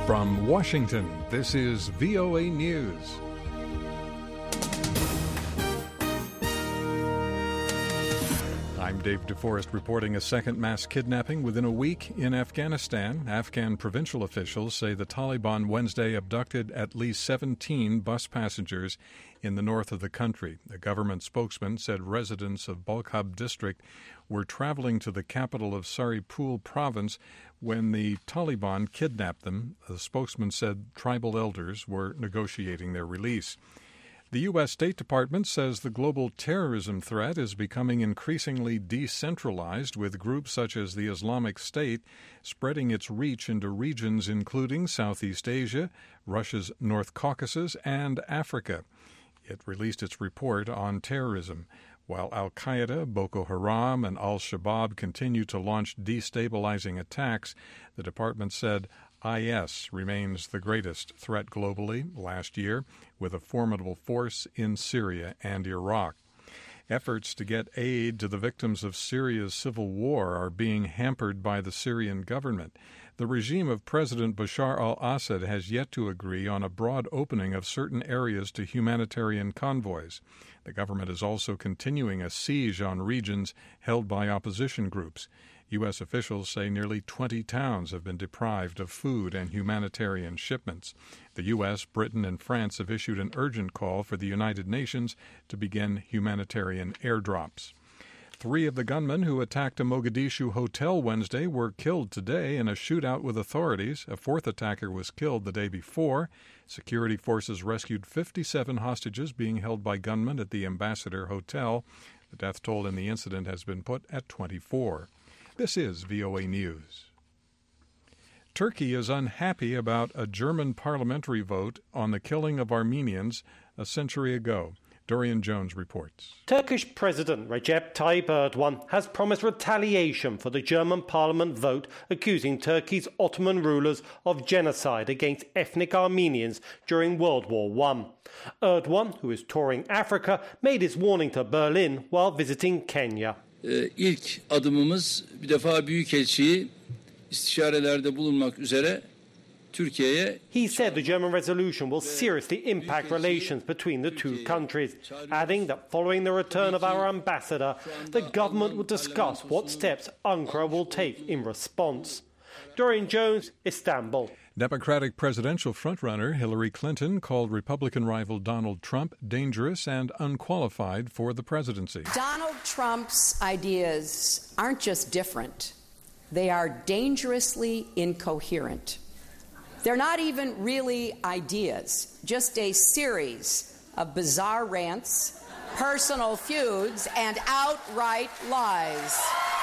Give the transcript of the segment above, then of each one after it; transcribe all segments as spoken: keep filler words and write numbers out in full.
From Washington, this is V O A News. I'm Dave DeForest reporting a second mass kidnapping within a week in Afghanistan. Afghan provincial officials say the Taliban Wednesday abducted at least seventeen bus passengers in the north of the country. A government spokesman said residents of Balkhab district were traveling to the capital of Saripul province when the Taliban kidnapped them. The spokesman said tribal elders were negotiating their release. The U S. State Department says the global terrorism threat is becoming increasingly decentralized, with groups such as the Islamic State spreading its reach into regions including Southeast Asia, Russia's North Caucasus, and Africa. It released its report on terrorism. While al-Qaeda, Boko Haram, and al-Shabaab continue to launch destabilizing attacks, the department said I S remains the greatest threat globally last year, with a formidable force in Syria and Iraq. Efforts to get aid to the victims of Syria's civil war are being hampered by the Syrian government. The regime of President Bashar al-Assad has yet to agree on a broad opening of certain areas to humanitarian convoys. The government is also continuing a siege on regions held by opposition groups. U S officials say nearly twenty towns have been deprived of food and humanitarian shipments. The U S, Britain, and France have issued an urgent call for the United Nations to begin humanitarian airdrops. Three of the gunmen who attacked a Mogadishu hotel Wednesday were killed today in a shootout with authorities. A fourth attacker was killed the day before. Security forces rescued fifty-seven hostages being held by gunmen at the Ambassador Hotel. The death toll in the incident has been put at twenty-four. This is V O A News. Turkey is unhappy about a German parliamentary vote on the killing of Armenians a century ago. Dorian Jones reports. Turkish President Recep Tayyip Erdogan has promised retaliation for the German parliament vote accusing Turkey's Ottoman rulers of genocide against ethnic Armenians during World War One. Erdogan, who is touring Africa, made his warning to Berlin while visiting Kenya. İlk adımımız bir defa Büyükelçiyi istişarelerde bulunmak üzere Türkiye'ye. He said the German resolution will seriously impact relations between the two countries, adding that following the return of our ambassador, the government will discuss what steps Ankara will take in response. Dorian Jones, Istanbul. Democratic presidential frontrunner Hillary Clinton called Republican rival Donald Trump dangerous and unqualified for the presidency. Donald Trump's ideas aren't just different. They are dangerously incoherent. They're not even really ideas, just a series of bizarre rants, personal feuds, and outright lies.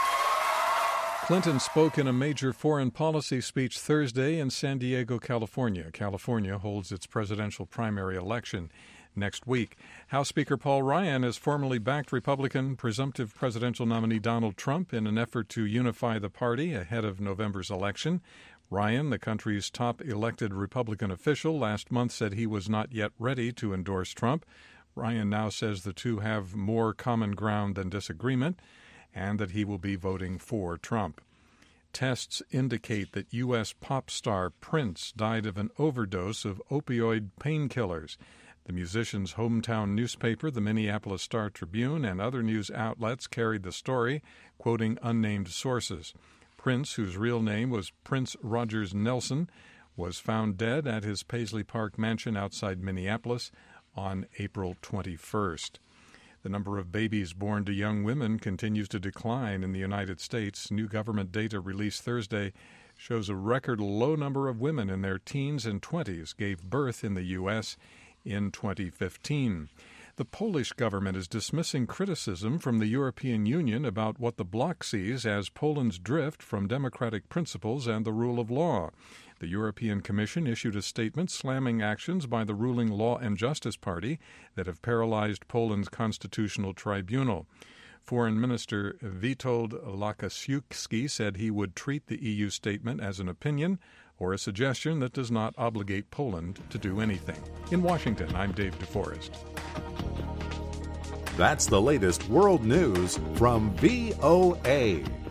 Clinton spoke in a major foreign policy speech Thursday in San Diego, California. California holds its presidential primary election next week. House Speaker Paul Ryan has formally backed Republican presumptive presidential nominee Donald Trump in an effort to unify the party ahead of November's election. Ryan, the country's top elected Republican official, last month said he was not yet ready to endorse Trump. Ryan now says the two have more common ground than disagreement, and that he will be voting for Trump. Tests indicate that U S pop star Prince died of an overdose of opioid painkillers. The musician's hometown newspaper, the Minneapolis Star-Tribune, and other news outlets carried the story, quoting unnamed sources. Prince, whose real name was Prince Rogers Nelson, was found dead at his Paisley Park mansion outside Minneapolis on April twenty-first. The number of babies born to young women continues to decline in the United States. New government data released Thursday shows a record low number of women in their teens and twenties gave birth in the U S in twenty fifteen. The Polish government is dismissing criticism from the European Union about what the bloc sees as Poland's drift from democratic principles and the rule of law. The European Commission issued a statement slamming actions by the ruling Law and Justice Party that have paralyzed Poland's constitutional tribunal. Foreign Minister Witold Łukasiewicz said he would treat the E U statement as an opinion or a suggestion that does not obligate Poland to do anything. In Washington, I'm Dave DeForest. That's the latest world news from V O A.